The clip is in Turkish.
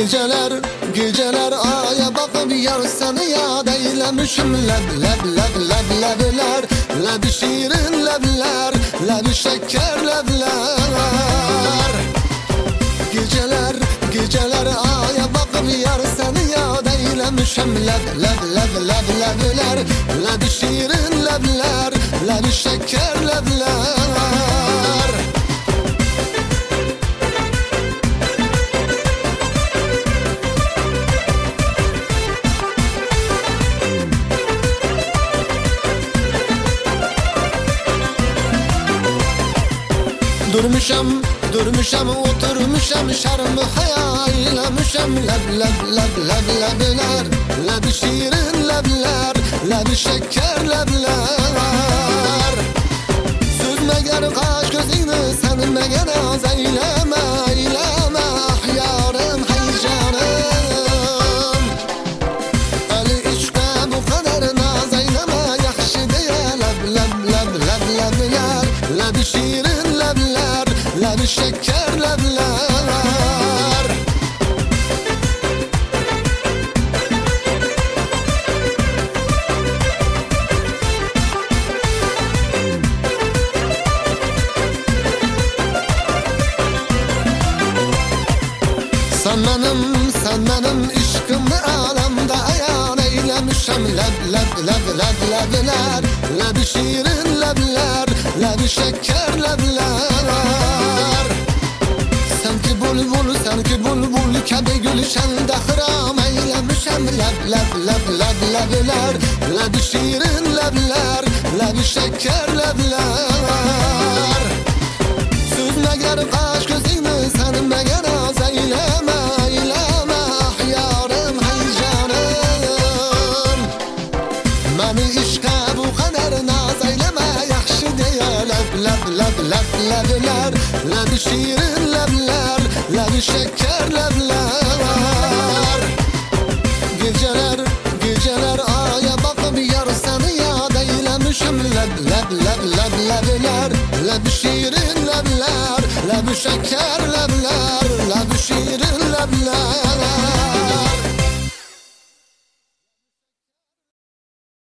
Geceler, geceler aya bakıp yar seni yad eylemişim. Lebler, lebi şirin lebler, lebi şeker lebler. Geceler, geceler aya bakıp yar seni yad eylemişim. Lebler, lebi şirin lebler, lebi şeker lebler. Durmuşam, oturmuşam, şarmı hayallemişem. Lebler, lebi şirin lebler, lebi şeker lebler. Süzme gel kaş gözünü, sen meğer az eyleme, ah yarım, hey canım. Ali işte bu kadar naz eyleme, yakşı diye lebler, lebi şirin lebler, lebi şeker lebler. Sen benim işkımı alemde ayan eylemişem. Lebler, lebi şirin lebler, lebi şeker lebler. Sanki bulbul kebe gülşende hıram eylemişem. Lebler, lebi şirin lebler, lebi şeker lebler. Süzme gel kaş gözünü, sen meğer az eyleme, ah yarım, hey canım. Beni işe bu kadar naz eyleme, yakşı diye lebler, lebi şirin lebler, lebi şeker lebler. Geceler aya bakıp yar seni yad eylemişim. Lebler, lebi şirin lebler, lebi şeker lebler.